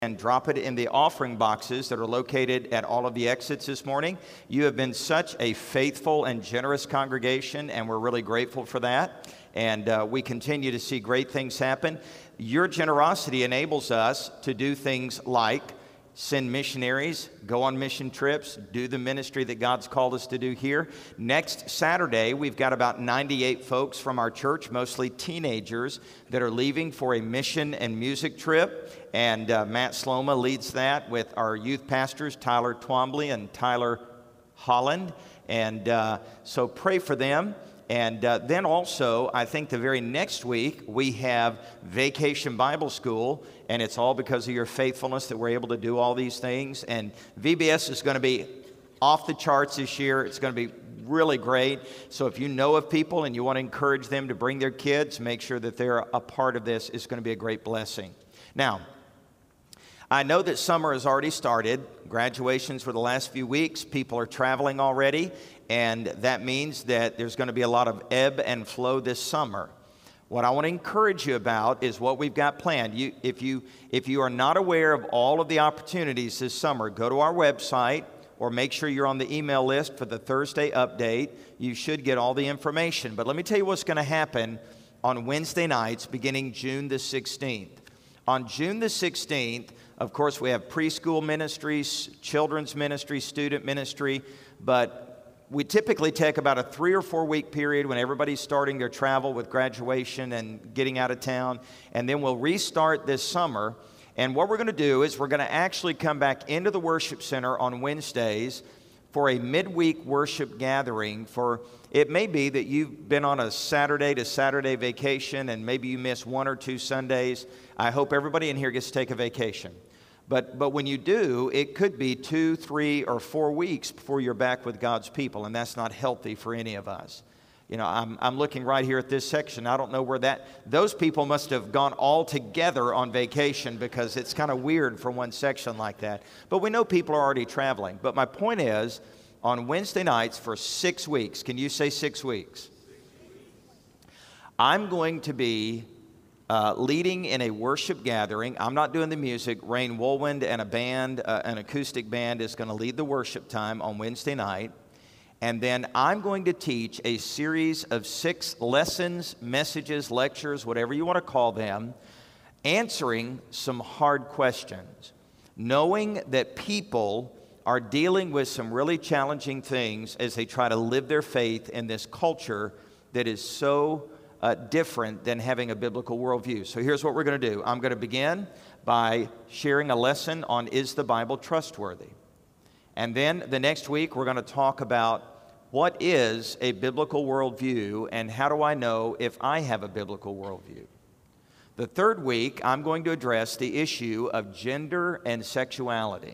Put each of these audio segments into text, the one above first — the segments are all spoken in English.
and drop it in the offering boxes that are located at all of the exits this morning. You have been such a faithful and generous congregation, and we're really grateful for that. And we continue to see great things happen. Your generosity enables us to do things like send missionaries, go on mission trips, do the ministry that God's called us to do here. Next Saturday, we've got about 98 folks from our church, mostly teenagers, that are leaving for a mission and music trip. And Matt Sloma leads that with our youth pastors, Tyler Twombly and Tyler Holland. And so pray for them. And then also, I think the very next week, we have Vacation Bible School, and it's all because of your faithfulness that we're able to do all these things. And VBS is going to be off the charts this year. It's going to be really great. So if you know of people and you want to encourage them to bring their kids, make sure that they're a part of this. It's going to be a great blessing. Now, I know that summer has already started. Graduations for the last few weeks. People are traveling already. And that means that there's going to be a lot of ebb and flow this summer. What I want to encourage you about is what we've got planned. If you are not aware of all of the opportunities this summer, go to our website or make sure you're on the email list for the Thursday update. You should get all the information. But let me tell you what's going to happen on Wednesday nights beginning June the 16th. On June the 16th, of course, we have preschool ministries, children's ministry, student ministry, but we typically take about a 3 or 4 week period when everybody's starting their travel with graduation and getting out of town, and then we'll restart this summer. And what we're going to do is we're going to actually come back into the worship center on Wednesdays for a midweek worship gathering. It may be that you've been on a Saturday to Saturday vacation and maybe you miss 1 or 2 Sundays. I hope everybody in here gets to take a vacation. But when you do, it could be 2, 3, or 4 weeks before you're back with God's people, and that's not healthy for any of us. You know, I'm looking right here at this section. I don't know where those people must have gone all together on vacation, because it's kind of weird for one section like that. But we know people are already traveling. But my point is, on Wednesday nights for 6 weeks, can you say 6 weeks? I'm going to be leading in a worship gathering. I'm not doing the music. Rain Woolwind and a band, an acoustic band, is going to lead the worship time on Wednesday night. And then I'm going to teach a series of 6 lessons, messages, lectures, whatever you want to call them, answering some hard questions, knowing that people are dealing with some really challenging things as they try to live their faith in this culture that is so different than having a biblical worldview. So here's what we're going to do. I'm going to begin by sharing a lesson on, is the Bible trustworthy? And then the next week, we're going to talk about what is a biblical worldview and how do I know if I have a biblical worldview. The third week, I'm going to address the issue of gender and sexuality.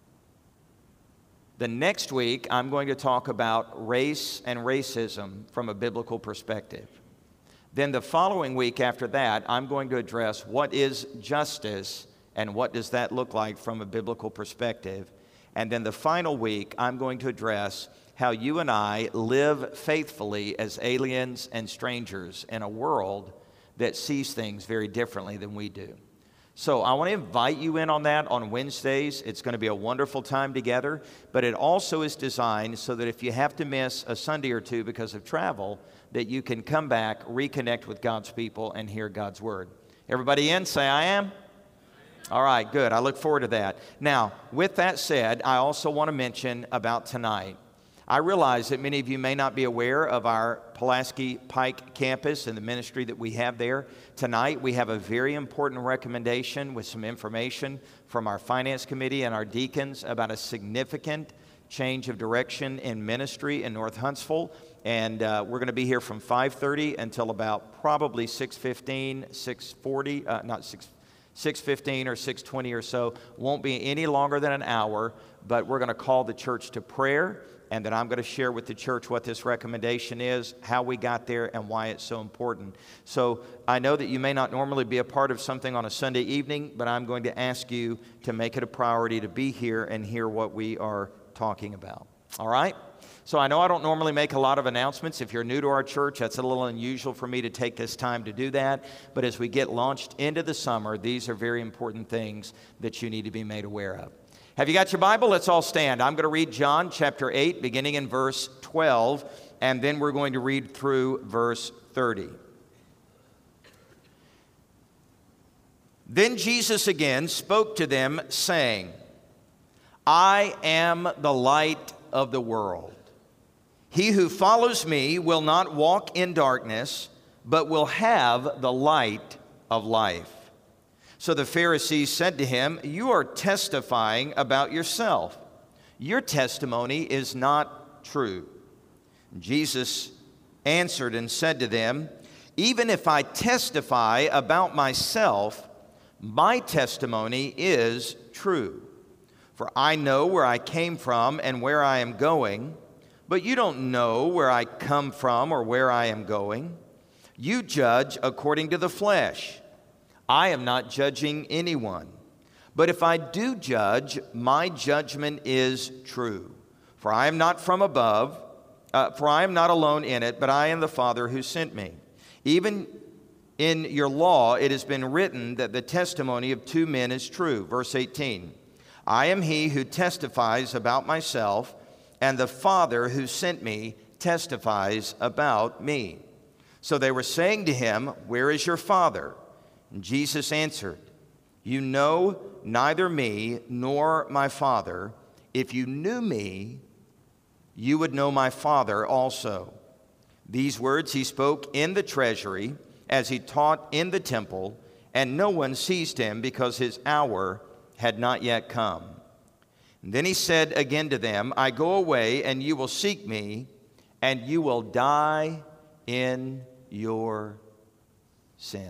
The next week, I'm going to talk about race and racism from a biblical perspective. Then the following week after that, I'm going to address what is justice and what does that look like from a biblical perspective. And then the final week, I'm going to address how you and I live faithfully as aliens and strangers in a world that sees things very differently than we do. So I want to invite you in on that on Wednesdays. It's going to be a wonderful time together, but it also is designed so that if you have to miss a Sunday or 2 because of travel, that you can come back, reconnect with God's people, and hear God's Word. Everybody in? Say, I am. All right, good. I look forward to that. Now, with that said, I also want to mention about tonight. I realize that many of you may not be aware of our Pulaski Pike campus and the ministry that we have there. Tonight, we have a very important recommendation with some information from our finance committee and our deacons about a significant change of direction in ministry in North Huntsville. And we're going to be here from 5:30 until about probably 6:15, 6:40, not 6:15 or 6:20 or so. Won't be any longer than an hour, but we're going to call the church to prayer. And then I'm going to share with the church what this recommendation is, how we got there, and why it's so important. So I know that you may not normally be a part of something on a Sunday evening, but I'm going to ask you to make it a priority to be here and hear what we are talking about. All right? So I know I don't normally make a lot of announcements. If you're new to our church, that's a little unusual for me to take this time to do that. But as we get launched into the summer, these are very important things that you need to be made aware of. Have you got your Bible? Let's all stand. I'm going to read John chapter 8, beginning in verse 12, and then we're going to read through verse 30. Then Jesus again spoke to them, saying, I am the light of the world. He who follows me will not walk in darkness, but will have the light of life. So the Pharisees said to him, You are testifying about yourself. Your testimony is not true. Jesus answered and said to them, Even if I testify about myself, my testimony is true. For I know where I came from and where I am going, but you don't know where I come from or where I am going. You judge according to the flesh. I am not judging anyone. But if I do judge, my judgment is true. For I am not from above, for I am not alone in it, but I am the Father who sent me. Even in your law it has been written that the testimony of two men is true. Verse 18, I am he who testifies about myself, and the Father who sent me testifies about me. So they were saying to him, Where is your Father? And Jesus answered, You know neither me nor my Father. If you knew me, you would know my Father also. These words he spoke in the treasury as he taught in the temple, and no one seized him because his hour had not yet come. And then he said again to them, I go away, and you will seek me, and you will die in your sin.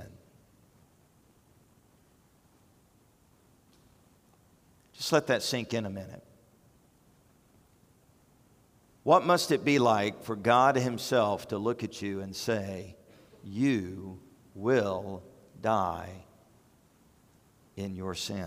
Just let that sink in a minute. What must it be like for God himself to look at you and say, You will die in your sin?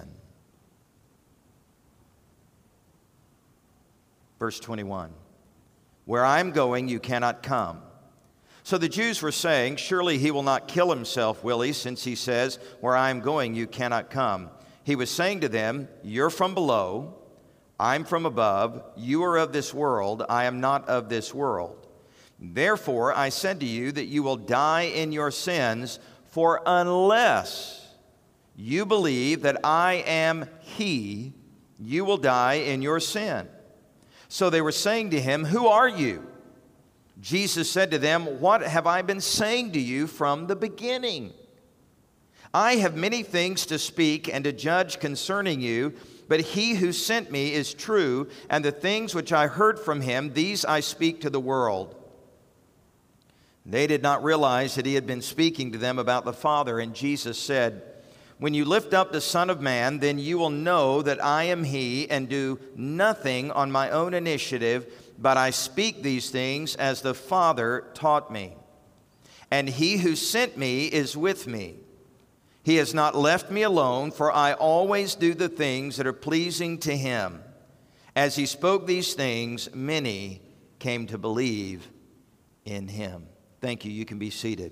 Verse 21, Where I am going, you cannot come. So the Jews were saying, Surely he will not kill himself, will he, since he says, Where I am going, you cannot come. He was saying to them, You're from below, I'm from above. You are of this world, I am not of this world. Therefore I said to you that you will die in your sins, for unless you believe that I am he, you will die in your sin. So they were saying to him, Who are you? Jesus said to them, What have I been saying to you from the beginning? I have many things to speak and to judge concerning you, but he who sent me is true, and the things which I heard from him, these I speak to the world. They did not realize that he had been speaking to them about the Father, and Jesus said, When you lift up the Son of Man, then you will know that I am he, and do nothing on my own initiative, but I speak these things as the Father taught me. And he who sent me is with me. He has not left me alone, for I always do the things that are pleasing to him. As he spoke these things, many came to believe in him. Thank you. You can be seated.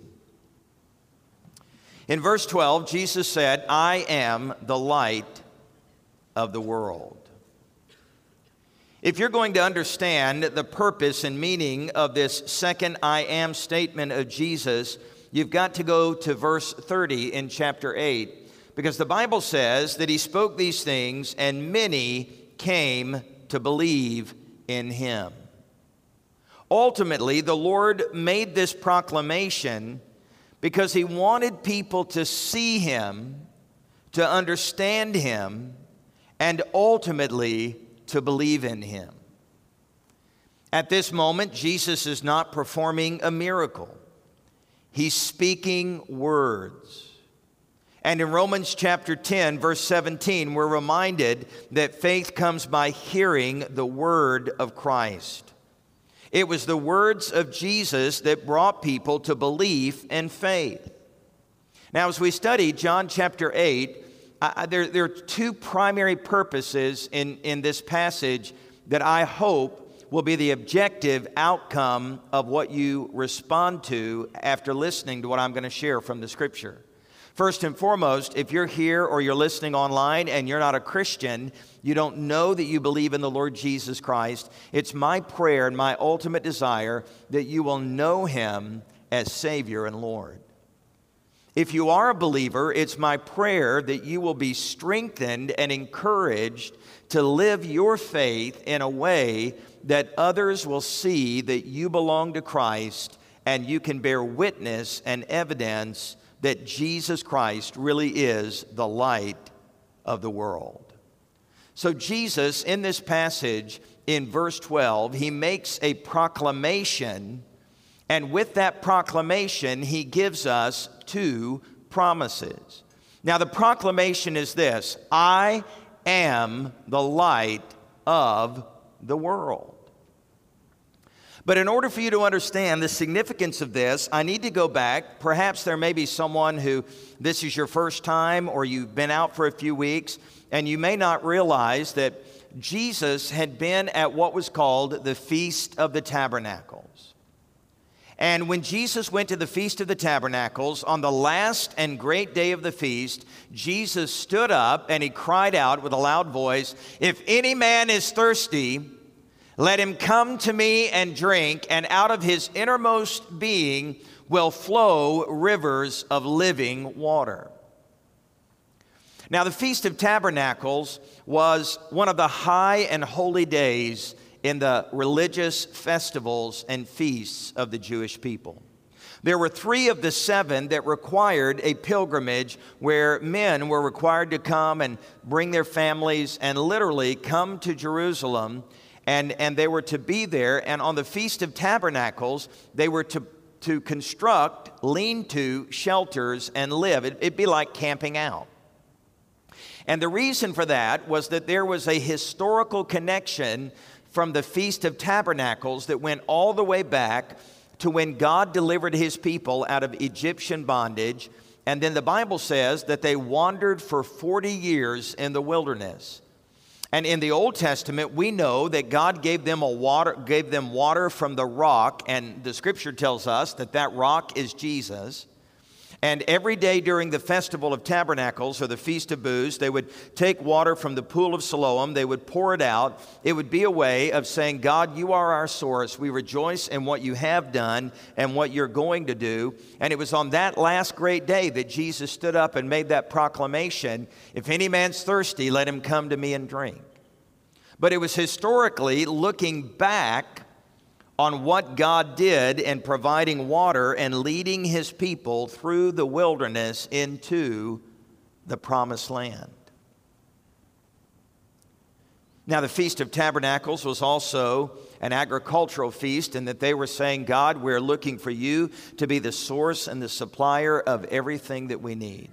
In verse 12, Jesus said, I am the light of the world. If you're going to understand the purpose and meaning of this second I am statement of Jesus, you've got to go to verse 30 in chapter 8, because the Bible says that he spoke these things and many came to believe in him. Ultimately, the Lord made this proclamation because he wanted people to see him, to understand him, and ultimately to believe in him. At this moment, Jesus is not performing a miracle. He's speaking words. And in Romans chapter 10, verse 17, we're reminded that faith comes by hearing the word of Christ. It was the words of Jesus that brought people to belief and faith. Now, as we study John chapter 8, there are two primary purposes in this passage that I hope will be the objective outcome of what you respond to after listening to what I'm going to share from the Scripture. First and foremost, if you're here or you're listening online and you're not a Christian, you don't know that you believe in the Lord Jesus Christ, it's my prayer and my ultimate desire that you will know Him as Savior and Lord. If you are a believer, it's my prayer that you will be strengthened and encouraged to live your faith in a way that others will see that you belong to Christ and you can bear witness and evidence that Jesus Christ really is the light of the world. So Jesus, in this passage, in verse 12, he makes a proclamation, and with that proclamation, he gives us two promises. Now, the proclamation is this: I am the light of the world. But in order for you to understand the significance of this, I need to go back. Perhaps there may be someone who this is your first time, or you've been out for a few weeks, and you may not realize that Jesus had been at what was called the Feast of the Tabernacles. And when Jesus went to the Feast of the Tabernacles, on the last and great day of the feast, Jesus stood up and he cried out with a loud voice, "If any man is thirsty, let him come to me and drink, and out of his innermost being will flow rivers of living water." Now, the Feast of Tabernacles was one of the high and holy days in the religious festivals and feasts of the Jewish people. There were 3 of the 7 that required a pilgrimage, where men were required to come and bring their families and literally come to Jerusalem, and they were to be there. And on the Feast of Tabernacles, they were to construct lean-to shelters and live. It'd be like camping out. And the reason for that was that there was a historical connection from the Feast of Tabernacles that went all the way back to when God delivered his people out of Egyptian bondage. And then the Bible says that they wandered for 40 years in the wilderness. And in the Old Testament, we know that God gave them water from the rock, and the Scripture tells us that that rock is Jesus. And every day during the Festival of Tabernacles, or the Feast of Booths, they would take water from the pool of Siloam. They would pour it out. It would be a way of saying, God, you are our source. We rejoice in what you have done and what you're going to do. And it was on that last great day that Jesus stood up and made that proclamation, if any man's thirsty, let him come to me and drink. But it was historically looking back on what God did in providing water and leading his people through the wilderness into the promised land. Now, the Feast of Tabernacles was also an agricultural feast, in that they were saying, God, we're looking for you to be the source and the supplier of everything that we need.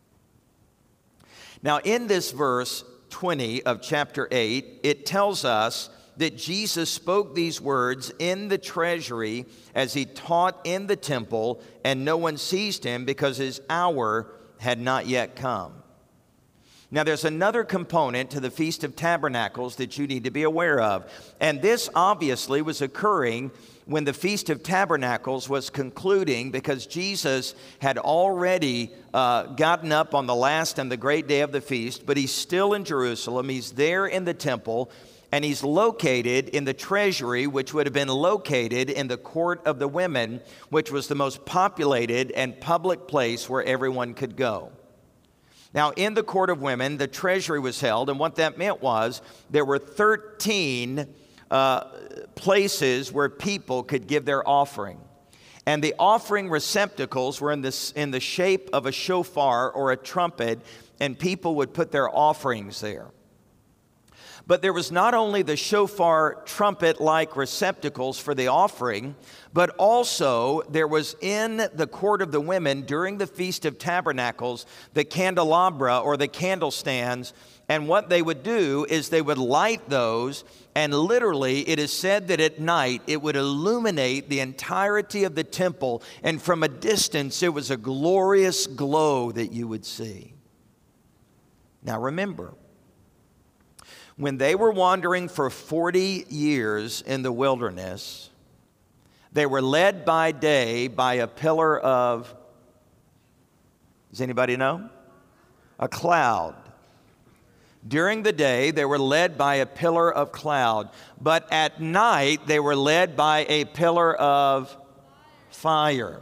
Now, in this verse 20 of chapter 8, it tells us that Jesus spoke these words in the treasury as he taught in the temple, and no one seized him because his hour had not yet come. Now, there's another component to the Feast of Tabernacles that you need to be aware of. And this obviously was occurring when the Feast of Tabernacles was concluding, because Jesus had already gotten up on the last and the great day of the feast, but he's still in Jerusalem. He's there in the temple, and he's located in the treasury, which would have been located in the court of the women, which was the most populated and public place where everyone could go. Now, in the court of women, the treasury was held, and what that meant was there were 13 places where people could give their offering. And the offering receptacles were in the shape of a shofar or a trumpet, and people would put their offerings there. But there was not only the shofar trumpet-like receptacles for the offering, but also there was in the court of the women during the Feast of Tabernacles the candelabra, or the candlestands. And what they would do is they would light those, and literally it is said that at night it would illuminate the entirety of the temple, and from a distance it was a glorious glow that you would see. Now remember, When they were wandering for 40 years in the wilderness, they were led by day by a pillar of, does anybody know? A cloud. During the day, they were led by a pillar of cloud, but at night, they were led by a pillar of fire.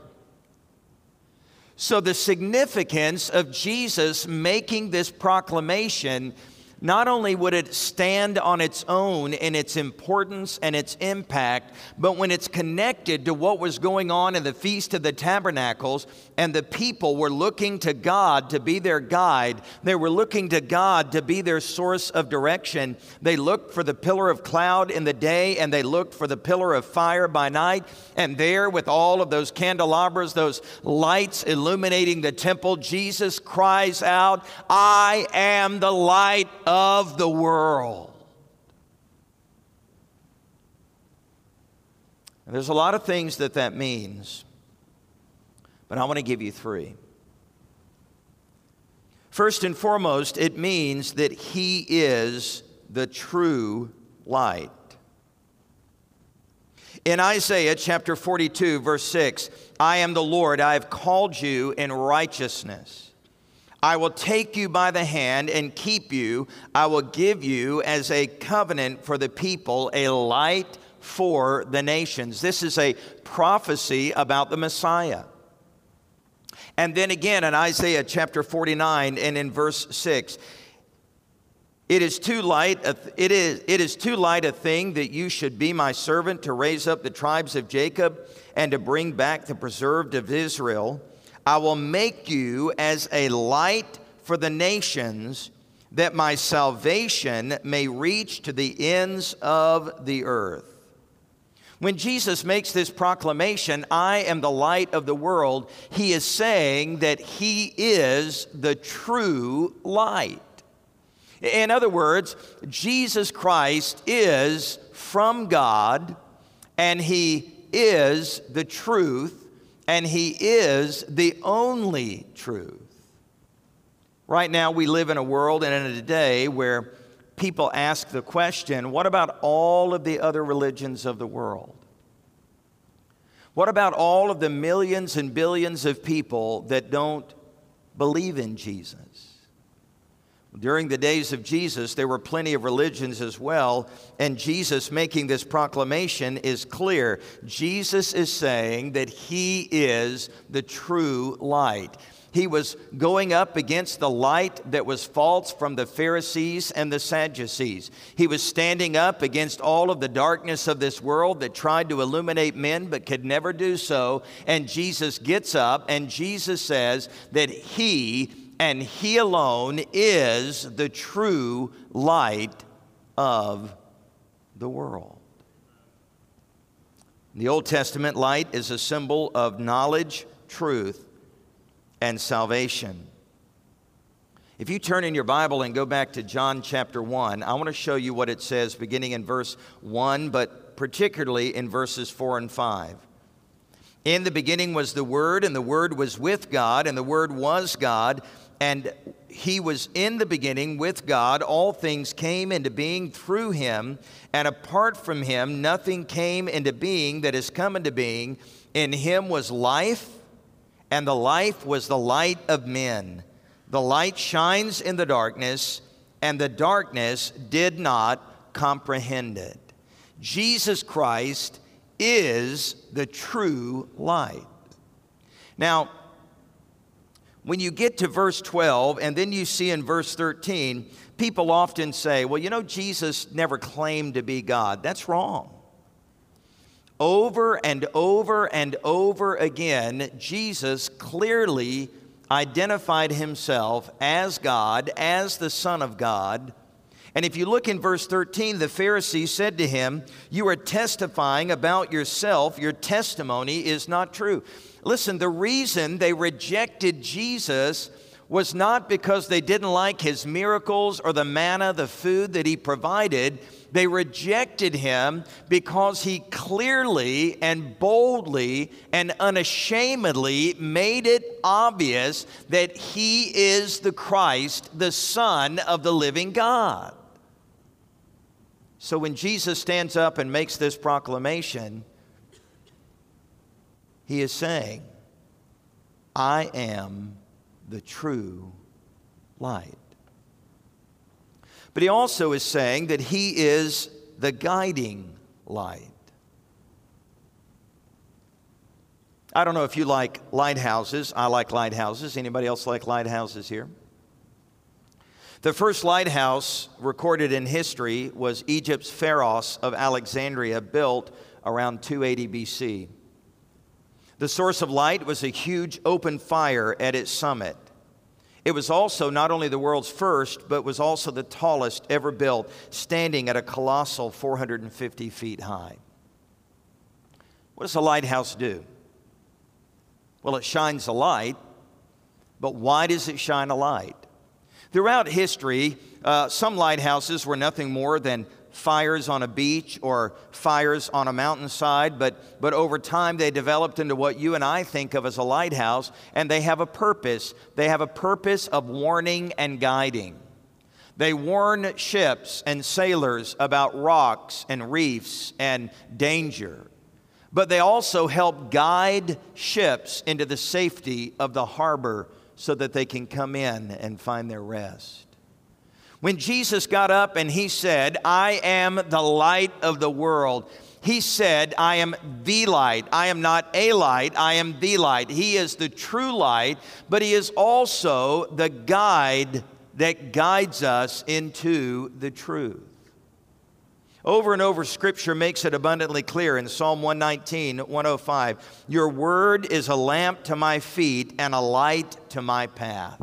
So the significance of Jesus making this proclamation, not only would it stand on its own in its importance and its impact, but when it's connected to what was going on in the Feast of the Tabernacles, and the people were looking to God to be their guide, they were looking to God to be their source of direction. They looked for the pillar of cloud in the day, and they looked for the pillar of fire by night. And there, with all of those candelabras, those lights illuminating the temple, Jesus cries out, "I am the light of the world." And there's a lot of things that means, but I want to give you three. First and foremost, it means that He is the true light. In Isaiah chapter 42, verse 6, "I am the Lord, I have called you in righteousness. I will take you by the hand and keep you. I will give you as a covenant for the people, a light for the nations." This is a prophecy about the Messiah. And then again in Isaiah chapter 49 and in verse 6, It is too light a thing that you should be my servant to raise up the tribes of Jacob and to bring back the preserved of Israel. I will make you as a light for the nations, that my salvation may reach to the ends of the earth. When Jesus makes this proclamation, "I am the light of the world," He is saying that He is the true light. In other words, Jesus Christ is from God, and He is the truth, and He is the only truth. Right now, we live in a world and in a day where people ask the question, what about all of the other religions of the world? What about all of the millions and billions of people that don't believe in Jesus? During the days of Jesus, there were plenty of religions as well, and Jesus making this proclamation is clear. Jesus is saying that He is the true light. He was going up against the light that was false from the Pharisees and the Sadducees. He was standing up against all of the darkness of this world that tried to illuminate men but could never do so. And Jesus gets up and Jesus says that He and He alone is the true light of the world. In the Old Testament, light is a symbol of knowledge, truth, and salvation. If you turn in your Bible and go back to John chapter 1, I want to show you what it says beginning in verse 1, but particularly in verses 4 and 5. "In the beginning was the Word, and the Word was with God, and the Word was God, and He was in the beginning with God. All things came into being through Him, and apart from Him nothing came into being that has come into being. In Him was life, and the life was the light of men. The light shines in the darkness, and the darkness did not comprehend it." Jesus Christ is the true light. Now, when you get to verse 12, and then you see in verse 13, people often say, well, you know, Jesus never claimed to be God. That's wrong. Over and over and over again, Jesus clearly identified Himself as God, as the Son of God. And if you look in verse 13, the Pharisees said to Him, "You are testifying about yourself. Your testimony is not true." Listen, the reason they rejected Jesus was not because they didn't like His miracles or the manna, the food that He provided. They rejected Him because He clearly and boldly and unashamedly made it obvious that He is the Christ, the Son of the living God. So when Jesus stands up and makes this proclamation, he is saying, I am the true light. But he also is saying that he is the guiding light. I don't know if you like lighthouses. I like lighthouses. Anybody else like lighthouses here? The first lighthouse recorded in history was Egypt's Pharos of Alexandria, built around 280 BC. The source of light was a huge open fire at its summit. It was also not only the world's first, but was also the tallest ever built, standing at a colossal 450 feet high. What does a lighthouse do? Well, it shines a light, but why does it shine a light? Throughout history, some lighthouses were nothing more than fires on a beach or fires on a mountainside, but over time they developed into what you and I think of as a lighthouse, and they have a purpose. They have a purpose of warning and guiding. They warn ships and sailors about rocks and reefs and danger. But they also help guide ships into the safety of the harbor so that they can come in and find their rest. When Jesus got up and he said, I am the light of the world, he said, I am the light. I am not a light, I am the light. He is the true light, but he is also the guide that guides us into the truth. Over and over, Scripture makes it abundantly clear in Psalm 119, 105, your word is a lamp to my feet and a light to my path.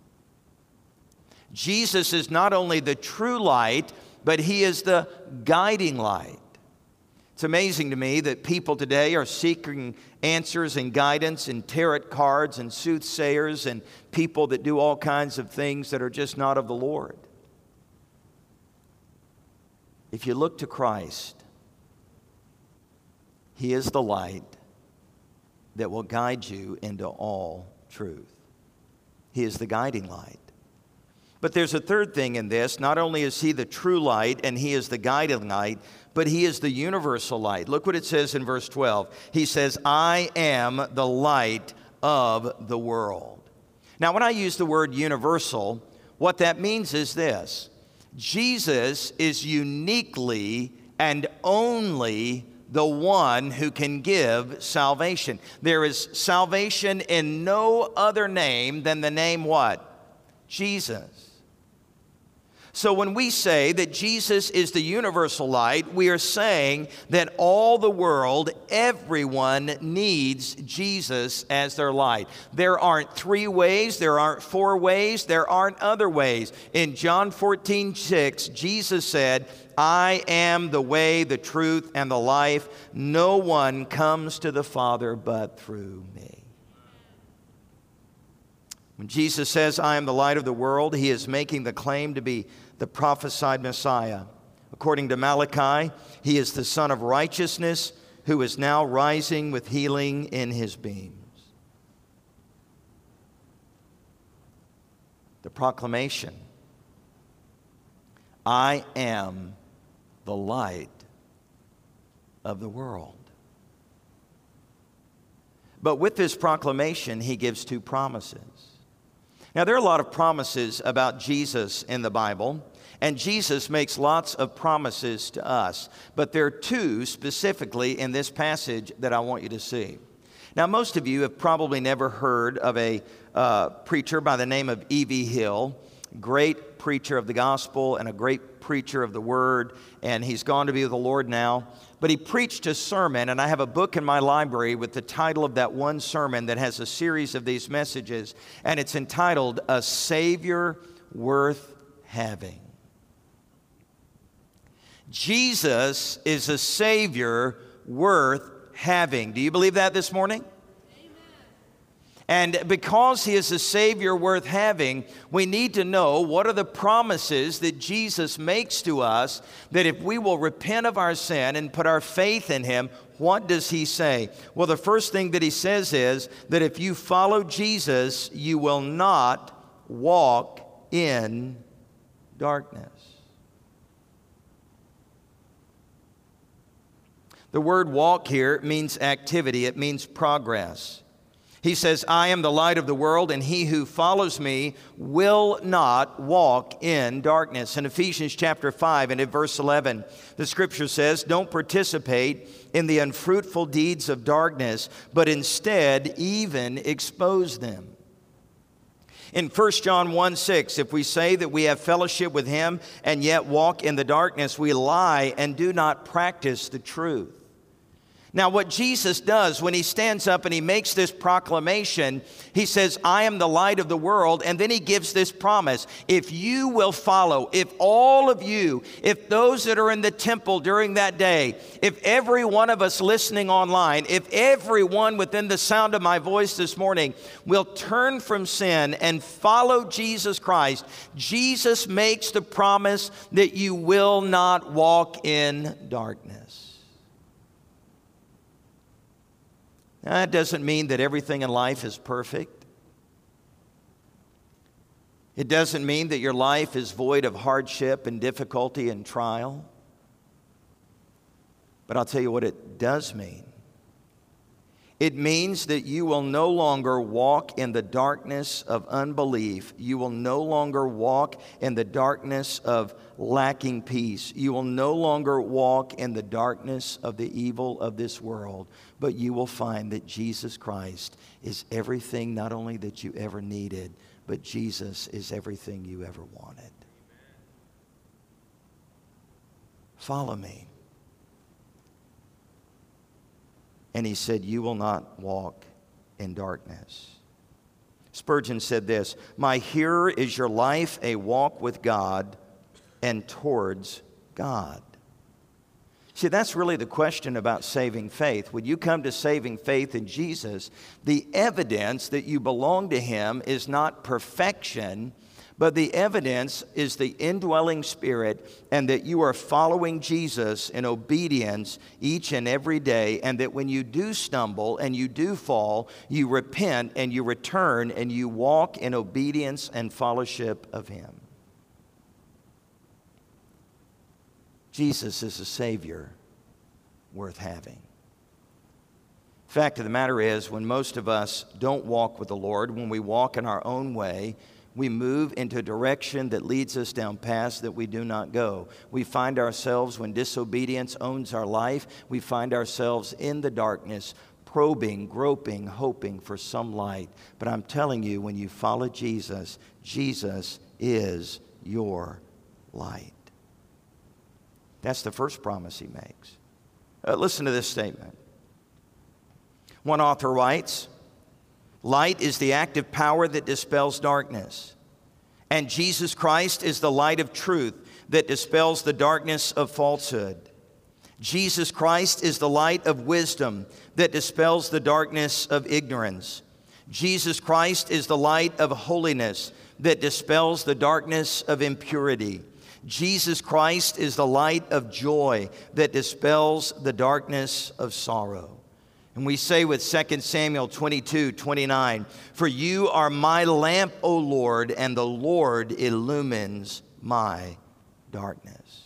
Jesus is not only the true light, but he is the guiding light. It's amazing to me that people today are seeking answers and guidance in tarot cards and soothsayers and people that do all kinds of things that are just not of the Lord. If you look to Christ, he is the light that will guide you into all truth. He is the guiding light. But there's a third thing in this. Not only is he the true light and he is the guiding light, but he is the universal light. Look what it says in verse 12. He says, I am the light of the world. Now, when I use the word universal, what that means is this. Jesus is uniquely and only the one who can give salvation. There is salvation in no other name than the name what? Jesus. So when we say that Jesus is the universal light, we are saying that all the world, everyone needs Jesus as their light. There aren't 3 ways, there aren't 4 ways, there aren't other ways. In John 14:6, Jesus said, I am the way, the truth, and the life. No one comes to the Father but through me. When Jesus says, I am the light of the world, he is making the claim to be the prophesied Messiah. According to Malachi, he is the Son of righteousness who is now rising with healing in his beams. The proclamation, I am the light of the world. But with this proclamation, he gives 2 promises. Now, there are a lot of promises about Jesus in the Bible, and Jesus makes lots of promises to us. But there are 2 specifically in this passage that I want you to see. Now, most of you have probably never heard of a preacher by the name of E.V. Hill, great preacher of the gospel and a great preacher of the word, and he's gone to be with the Lord now. But he preached a sermon, and I have a book in my library with the title of that one sermon that has a series of these messages, and it's entitled, A Savior Worth Having. Jesus is a Savior worth having. Do you believe that this morning? And because he is a Savior worth having, we need to know what are the promises that Jesus makes to us, that if we will repent of our sin and put our faith in him, what does he say? Well, the first thing that he says is that if you follow Jesus, you will not walk in darkness. The word walk here means activity. It means progress. He says, I am the light of the world, and he who follows me will not walk in darkness. In Ephesians chapter 5 and in verse 11, the scripture says, don't participate in the unfruitful deeds of darkness, but instead even expose them. In 1 John 1:6, if we say that we have fellowship with him and yet walk in the darkness, we lie and do not practice the truth. Now, what Jesus does when he stands up and he makes this proclamation, he says, I am the light of the world, and then he gives this promise. If you will follow, if all of you, if those that are in the temple during that day, if every one of us listening online, if everyone within the sound of my voice this morning will turn from sin and follow Jesus Christ, Jesus makes the promise that you will not walk in darkness. Now, that doesn't mean that everything in life is perfect. It doesn't mean that your life is void of hardship and difficulty and trial. But I'll tell you what it does mean. It means that you will no longer walk in the darkness of unbelief. You will no longer walk in the darkness of lacking peace. You will no longer walk in the darkness of the evil of this world. But you will find that Jesus Christ is everything not only that you ever needed, but Jesus is everything you ever wanted. Follow me. And he said, you will not walk in darkness. Spurgeon said this, my hearer is your life a walk with God and towards God. See, that's really the question about saving faith. When you come to saving faith in Jesus, the evidence that you belong to him is not perfection, but the evidence is the indwelling Spirit, and that you are following Jesus in obedience each and every day, and that when you do stumble and you do fall, you repent and you return and you walk in obedience and fellowship of him. Jesus is a Savior worth having. Fact of the matter is, when most of us don't walk with the Lord, when we walk in our own way, we move into a direction that leads us down paths that we do not go. We find ourselves, when disobedience owns our life, we find ourselves in the darkness, probing, groping, hoping for some light. But I'm telling you, when you follow Jesus, Jesus is your light. That's the first promise he makes. Listen to this statement. One author writes, light is the active power that dispels darkness, and Jesus Christ is the light of truth that dispels the darkness of falsehood. Jesus Christ is the light of wisdom that dispels the darkness of ignorance. Jesus Christ is the light of holiness that dispels the darkness of impurity. Jesus Christ is the light of joy that dispels the darkness of sorrow. And we say with 2 Samuel 22:29, for you are my lamp, O Lord, and the Lord illumines my darkness.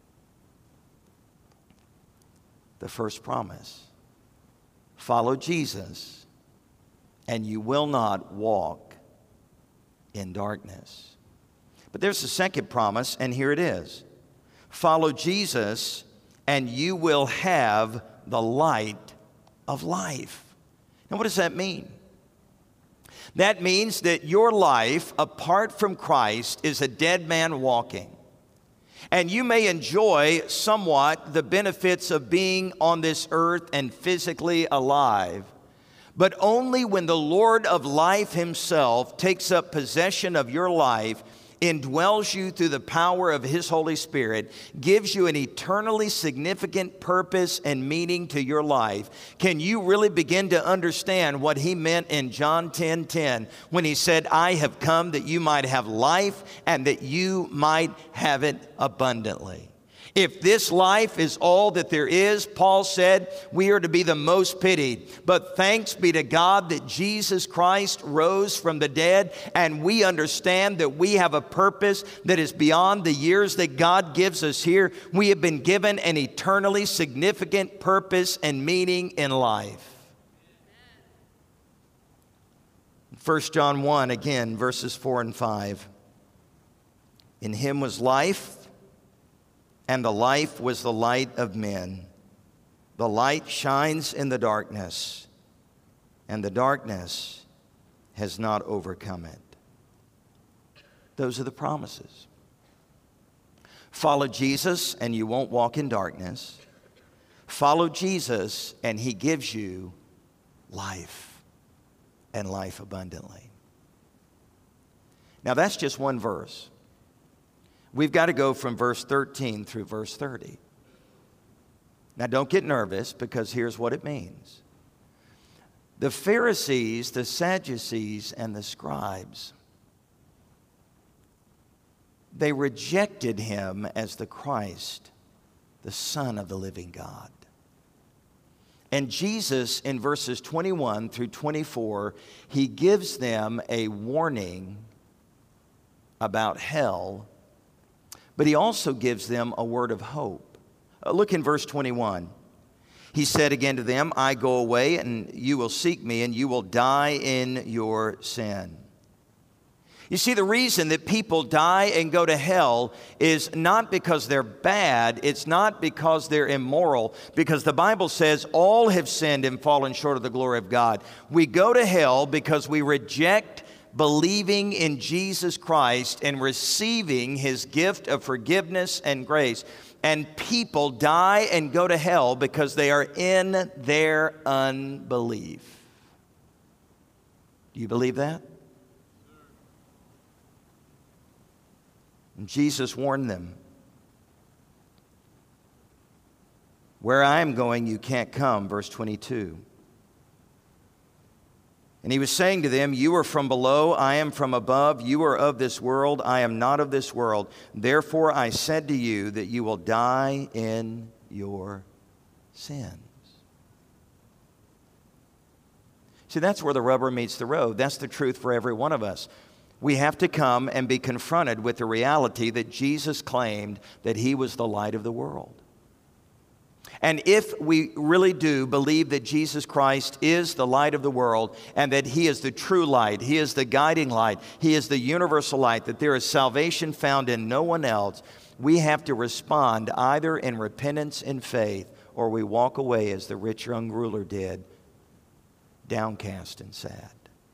The first promise. Follow Jesus, and you will not walk in darkness. But there's a second promise, and here it is. Follow Jesus, and you will have the light of life. Now, what does that mean? That means that your life, apart from Christ, is a dead man walking. And you may enjoy somewhat the benefits of being on this earth and physically alive, but only when the Lord of life himself takes up possession of your life, indwells you through the power of his Holy Spirit, gives you an eternally significant purpose and meaning to your life, can you really begin to understand what he meant in John 10:10 when he said, I have come that you might have life and that you might have it abundantly. If this life is all that there is, Paul said, we are to be the most pitied. But thanks be to God that Jesus Christ rose from the dead, and we understand that we have a purpose that is beyond the years that God gives us here. We have been given an eternally significant purpose and meaning in life. 1 John 1, again, verses 4 and 5. In him was life, and the life was the light of men. The light shines in the darkness, and the darkness has not overcome it. Those are the promises. Follow Jesus, and you won't walk in darkness. Follow Jesus, and he gives you life, and life abundantly. Now, that's just one verse. We've got to go from verse 13 through verse 30. Now, don't get nervous, because here's what it means. The Pharisees, the Sadducees, and the scribes, they rejected him as the Christ, the Son of the living God. And Jesus, in verses 21 through 24, he gives them a warning about hell, but he also gives them a word of hope. Look in verse 21. He said again to them, I go away, and you will seek me, and you will die in your sin. You see, the reason that people die and go to hell is not because they're bad. It's not because they're immoral, because the Bible says all have sinned and fallen short of the glory of God. We go to hell because we reject believing in Jesus Christ and receiving his gift of forgiveness and grace. And people die and go to hell because they are in their unbelief. Do you believe that? And Jesus warned them, where I am going, you can't come, verse 22. And he was saying to them, you are from below, I am from above. You are of this world, I am not of this world. Therefore I said to you that you will die in your sins. See, that's where the rubber meets the road. That's the truth for every one of us. We have to come and be confronted with the reality that Jesus claimed that he was the light of the world. And if we really do believe that Jesus Christ is the light of the world and that he is the true light, he is the guiding light, he is the universal light, that there is salvation found in no one else, we have to respond either in repentance and faith, or we walk away as the rich young ruler did, downcast and sad.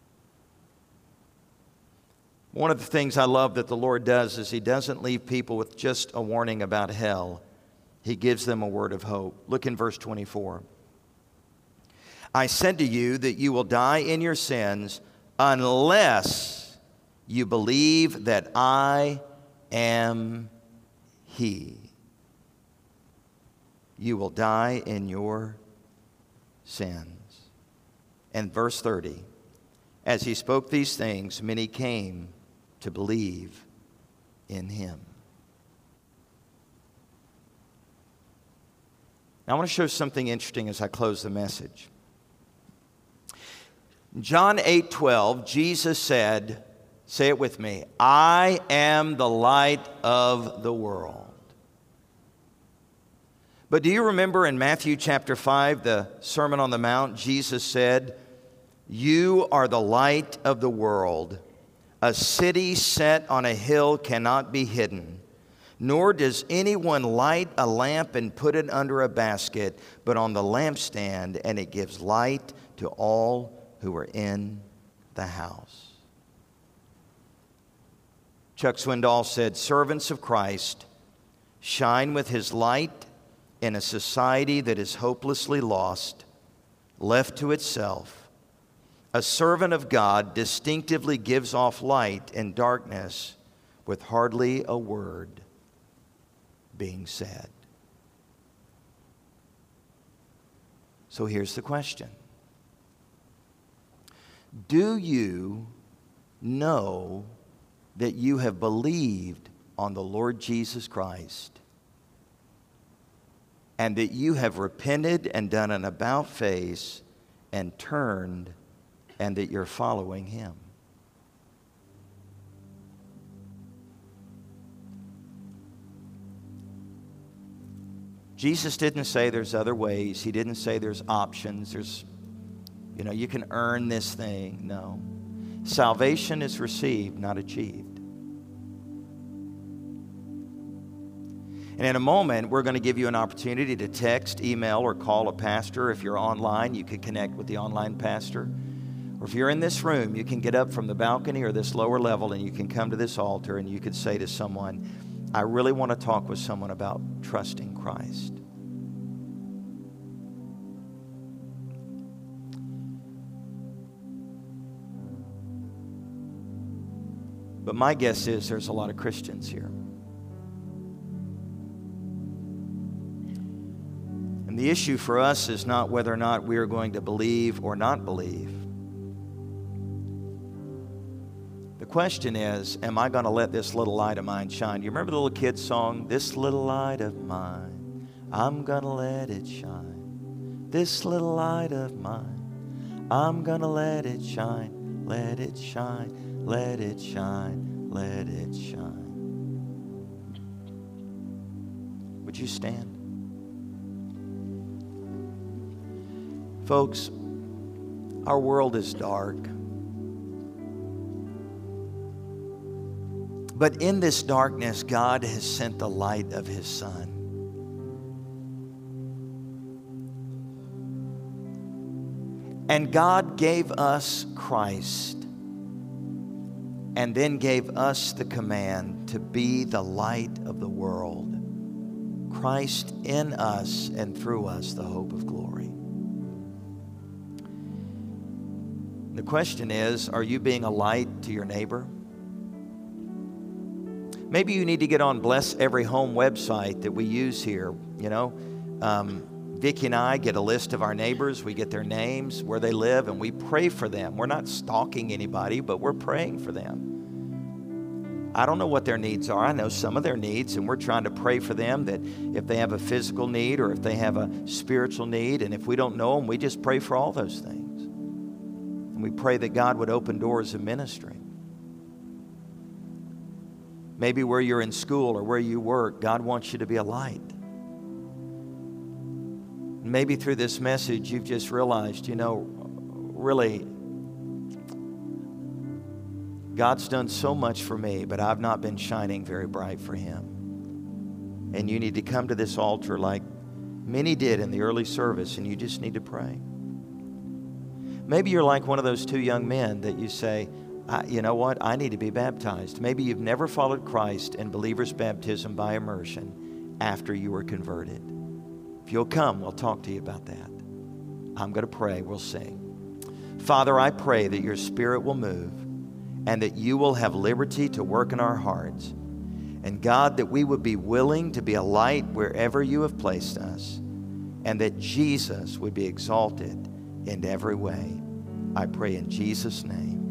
One of the things I love that the Lord does is he doesn't leave people with just a warning about hell. He gives them a word of hope. Look in verse 24. I said to you that you will die in your sins unless you believe that I am he. You will die in your sins. And verse 30. As he spoke these things, many came to believe in him. Now, I want to show something interesting as I close the message. John 8:12, Jesus said, say it with me, I am the light of the world. But do you remember in Matthew chapter 5, the Sermon on the Mount, Jesus said, you are the light of the world. A city set on a hill cannot be hidden. Nor does anyone light a lamp and put it under a basket, but on the lampstand, and it gives light to all who are in the house. Chuck Swindoll said, servants of Christ shine with his light in a society that is hopelessly lost, left to itself. A servant of God distinctively gives off light in darkness with hardly a word being said. So here's the question. Do you know that you have believed on the Lord Jesus Christ and that you have repented and done an about face and turned, and that you're following Him. Jesus didn't say there's other ways. He didn't say there's options. You can earn this thing. No. Salvation is received, not achieved. And in a moment, we're going to give you an opportunity to text, email, or call a pastor. If you're online, you can connect with the online pastor. Or if you're in this room, you can get up from the balcony or this lower level and you can come to this altar and you could say to someone, I really want to talk with someone about trusting Christ. But my guess is there's a lot of Christians here. And the issue for us is not whether or not we are going to believe or not believe. The question is, am I going to let this little light of mine shine? You remember the little kid's song, This Little Light of Mine, I'm going to let it shine. This little light of mine, I'm going to let it shine. Let it shine, let it shine, let it shine. Would you stand? Folks, our world is dark. But in this darkness, God has sent the light of His Son. And God gave us Christ and then gave us the command to be the light of the world. Christ in us and through us, the hope of glory. The question is, are you being a light to your neighbor? Maybe you need to get on Bless Every Home website that we use here. Vicki and I get a list of our neighbors. We get their names, where they live, and we pray for them. We're not stalking anybody, but we're praying for them. I don't know what their needs are. I know some of their needs, and we're trying to pray for them, that if they have a physical need or if they have a spiritual need, and if we don't know them, we just pray for all those things. And we pray that God would open doors of ministry. Maybe where you're in school or where you work, God wants you to be a light. Maybe through this message, you've just realized, really, God's done so much for me, but I've not been shining very bright for Him. And you need to come to this altar like many did in the early service, and you just need to pray. Maybe you're like one of those two young men that you say, you know what? I need to be baptized. Maybe you've never followed Christ in believer's baptism by immersion after you were converted. If you'll come, we'll talk to you about that. I'm going to pray. We'll sing. Father, I pray that your Spirit will move and that you will have liberty to work in our hearts. And God, that we would be willing to be a light wherever you have placed us, and that Jesus would be exalted in every way. I pray in Jesus' name.